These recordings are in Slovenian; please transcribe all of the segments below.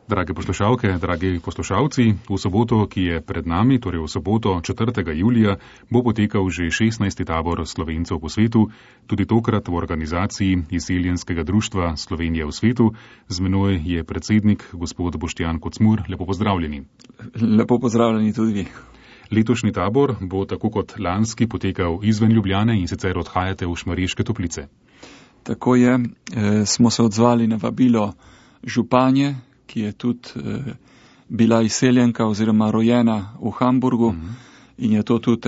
Drage poslušalke, dragi poslušalci, v soboto, ki je pred nami, torej v soboto 4. julija, bo potekal že 16. tabor Slovencev po svetu, tudi tokrat v organizaciji Izseljenskega društva Slovenije v svetu. Z menoj je predsednik gospod Boštjan Kocmur. Lepo pozdravljeni. Lepo pozdravljeni tudi vi. Letošnji tabor bo tako kot lanski potekal izven Ljubljane in sicer odhajate v Šmarješke Toplice. Tako je, smo se odzvali na vabilo županje, ki je tudi bila izseljenka oziroma rojena v Hamburgu in je to tudi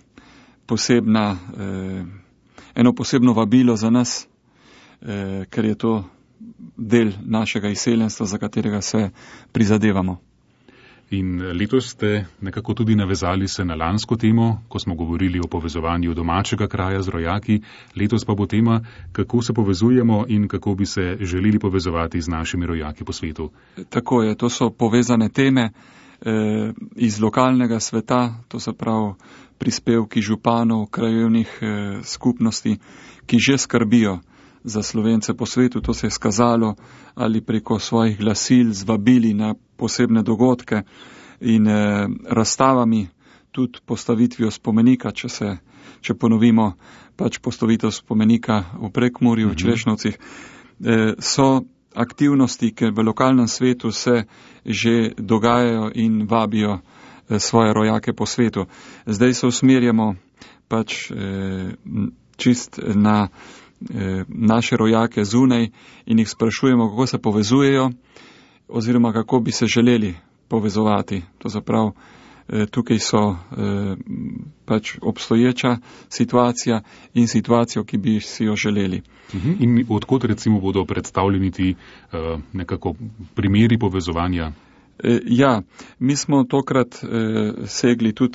eno posebno vabilo za nas, ker je to del našega izseljenstva, za katerega se prizadevamo. In letos ste nekako tudi navezali se na lansko temo, ko smo govorili o povezovanju domačega kraja z rojaki. Letos pa bo tema, kako se povezujemo in kako bi se želeli povezovati z našimi rojaki po svetu. Tako je, to so povezane teme iz lokalnega sveta, to se pravi prispevki županov, krajevnih skupnosti, ki že skrbijo za Slovence po svetu. To se je skazalo ali preko svojih glasil z vabili na posebne dogodke in razstavami, tudi postavitvijo spomenika, če ponovimo pač postavitev spomenika v Prekmurju, v Črešnovcih. So aktivnosti, ki v lokalnem svetu se že dogajajo in vabijo svoje rojake po svetu. Zdaj se usmerjamo pač čist na naše rojake zunaj in jih sprašujemo, kako se povezujejo oziroma kako bi se želeli povezovati. To zaprav, tukaj so pač obstoječa situacija in situacijo, ki bi si jo želeli. In odkot recimo bodo predstavljeni ti nekako primeri povezovanja? Ja, mi smo tokrat segli tudi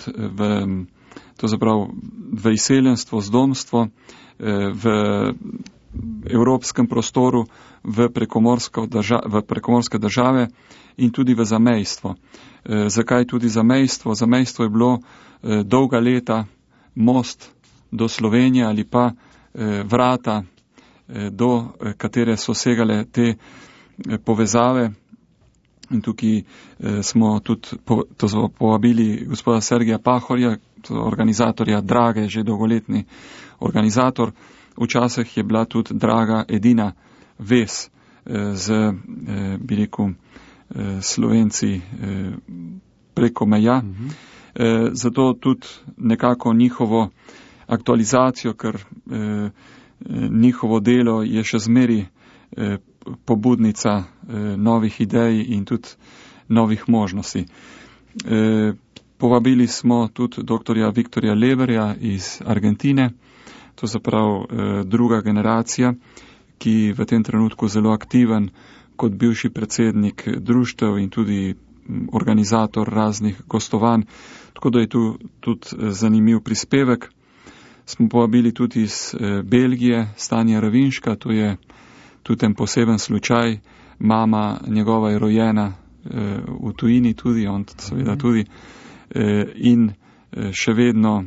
v izseljenstvo, zdomstvo, v evropskem prostoru, v prekomorske države in tudi v zamejstvo. Zakaj tudi zamejstvo? Zamejstvo je bilo dolga leta most do Slovenije ali pa vrata, do katere so segale te povezave. In tukaj smo tudi povabili gospoda Sergeja Pahorja, organizatorja Drage, že dolgoletni organizator. Včasih je bila tudi Draga edina vez z, bi rekel, Slovenci preko meja. Zato tudi nekako njihovo aktualizacijo, ker njihovo delo je še zmeri pobudnica novih idej in tudi novih možnosti. Povabili smo tudi doktorja Viktorja Leverja iz Argentine, to se pravi druga generacija, ki v tem trenutku zelo aktiven kot bivši predsednik društev in tudi organizator raznih gostovanj, tako da je tu tudi zanimiv prispevek. Smo povabili tudi iz Belgije Stanja Ravinška, to je tudi en poseben slučaj. Mama njegova je rojena v tujini tudi, on seveda tudi, in še vedno,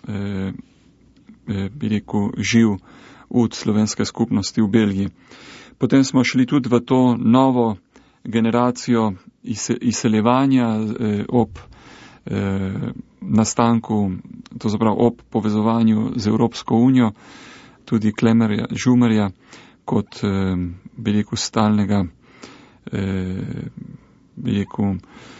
bi rekel, živ v slovenske skupnosti v Belgiji. Potem smo šli tudi v to novo generacijo izseljevanja ob nastanku, to zaprav ob povezovanju z Evropsko unijo, tudi Klemerja, Žumerja, kot, bi rekel, stalnega, bi rekel,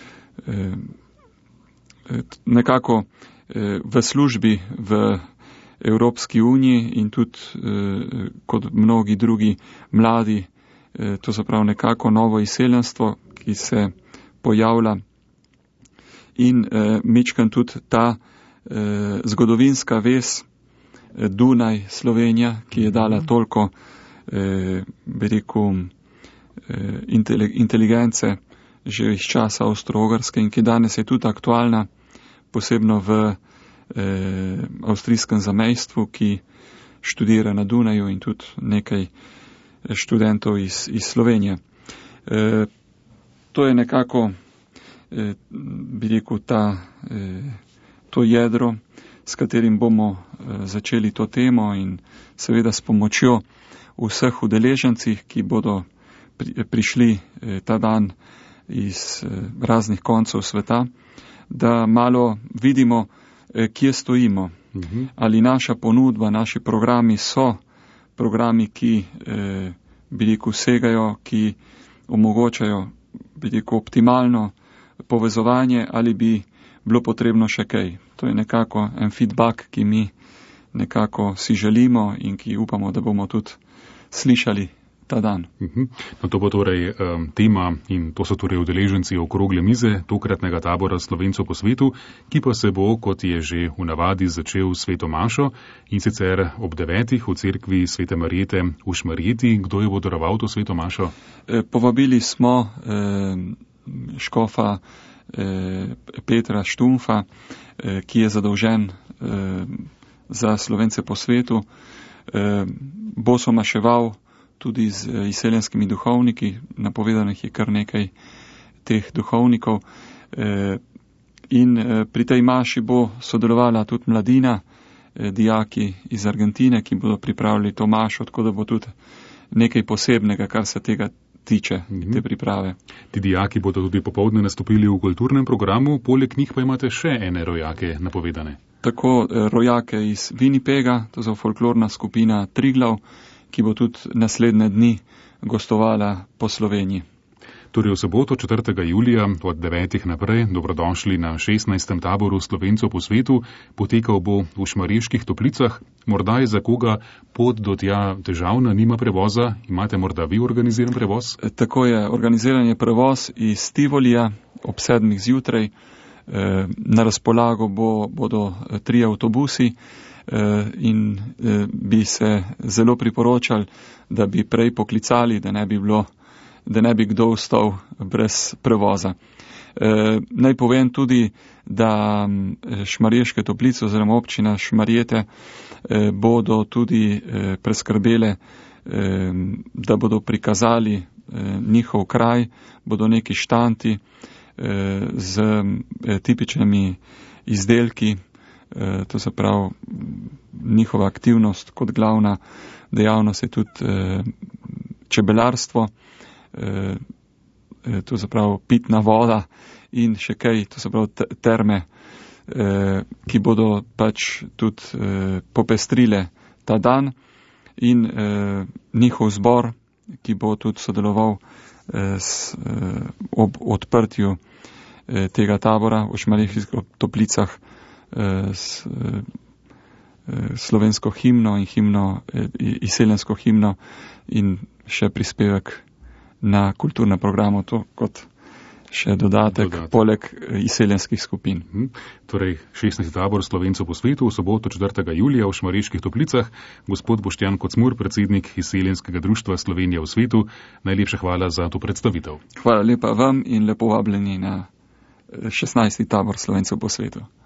nekako v službi v Evropski uniji in tudi kot mnogi drugi mladi, to se pravi nekako novo izseljenstvo, ki se pojavlja in mičkan tudi ta zgodovinska vez Dunaj, Slovenija, ki je dala toliko, bi rekel, inteligence že iz časa Avstro-Ogrske in ki danes je tudi aktualna, posebno v avstrijskem zamejstvu, ki študira na Dunaju in tudi nekaj študentov iz Slovenije. To je nekako, bi rekel, to jedro, s katerim bomo začeli to temo in seveda s pomočjo vseh udeležencih, ki bodo prišli ta dan iz raznih koncev sveta, da malo vidimo, kje stojimo. Ali naša ponudba, naši programi so programi, ki vsegajo, ki omogočajo optimalno povezovanje, ali bi bilo potrebno še kaj. To je nekako en feedback, ki mi nekako si želimo in ki upamo, da bomo tudi slišali ta dan. No, to bo torej tema in to so torej udeleženci okrogle mize tokratnega tabora Slovencev po svetu, ki pa se bo, kot je že v navadi, začel sveto mašo in sicer ob 9. v cerkvi Svete Marjete v Šmarjeti. Kdo je bo daroval to sveto mašo? Povabili smo škofa Petra Štumfa, ki je zadolžen za Slovence po svetu. Bo somaševal tudi z izseljenskimi duhovniki, napovedanih je kar nekaj teh duhovnikov. In pri tej maši bo sodelovala tudi mladina, dijaki iz Argentine, ki bodo pripravili to mašo, tako da bo tudi nekaj posebnega, kar se tega tiče, te priprave. Ti dijaki bodo tudi popoldne nastopili v kulturnem programu, poleg njih pa imate še ene rojake napovedane. Tako rojake iz Winnipega, to je folklorna skupina Triglav, ki bo tudi naslednje dni gostovala po Sloveniji. Torej v soboto 4. julija od 9. naprej dobrodošli na 16. taboru Slovencev po svetu. Potekal bo v Šmarjeških Toplicah. Morda je za koga pot do tja težavna, nima prevoza. Imate morda vi organiziran prevoz? Tako je, organiziran je prevoz iz Tivolija ob 7. zjutraj. Na razpolago bodo 3 avtobusi in bi se zelo priporočali, da bi prej poklicali, da ne bi kdo ostal brez prevoza. Naj povem tudi, da Šmarješke Toplice oziroma občina Šmarjete bodo tudi preskrbele, da bodo prikazali njihov kraj, bodo neki štanti z tipičnimi izdelki, to se pravi njihova aktivnost kot glavna dejavnost je tudi čebelarstvo, to se pravi pitna voda in še kaj, to se pravi terme, ki bodo pač tudi popestrile ta dan in njihov zbor, ki bo tudi sodeloval ob odprtju tega tabora v Šmarjeških Toplicah s slovensko himno in izseljensko himno in še prispevek na kulturnem programu, to kot še dodatek. Poleg izseljenskih skupin. Torej 16. tabor Slovencev po svetu v soboto 4. julija v Šmarjeških Toplicah. Gospod Boštjan Kocmur, predsednik Izseljenskega društva Slovenija v svetu, najlepša hvala za to predstavitev. Hvala lepa vam in lepo vabljeni na 16. tabor Slovencev po svetu.